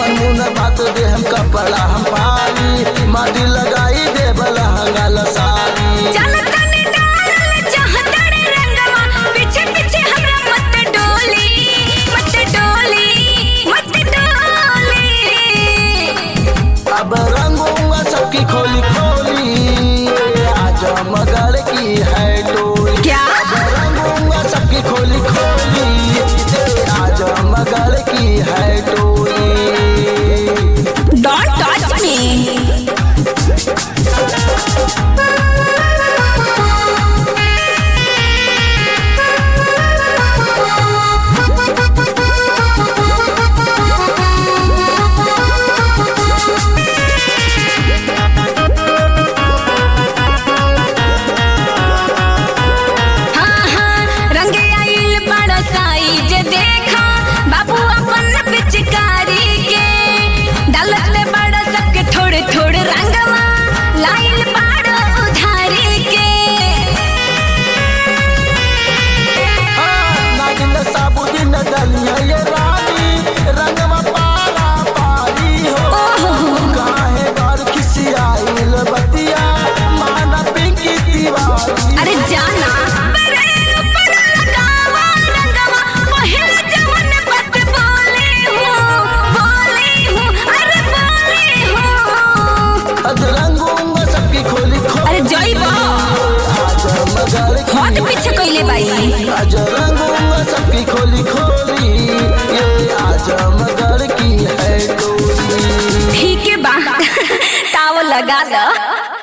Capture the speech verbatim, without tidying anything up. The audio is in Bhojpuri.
अपन मुन बात दे हम कपड़ा हम पानी माटी लगाई दे बला हंगाल सारी चल तने डाल चाहता रे रंगवा पीछे पीछे हमरा मत डोली मत डोली मत डोली अब रंगूंगा सबकी खोली खोली आज मगर की है टोली क्या अब रंगूंगा सबकी खोली खोली आज मगर की है टोली डोंट टच मी थोड़े थोड़े रंगवा लाइन पाड़ो उधारी के नागिन साबुदीन दलिया ये रानी रंगवा पारा पारी हो काहे बार खिसियाइल बतिया माना पिंकी दीवारी अरे जाना हॉट पीछे कइले बाई आज रंगूंगा सबकी खोली खोली ये आज मगर की है टोली ठीक है बा ताव लगा लो।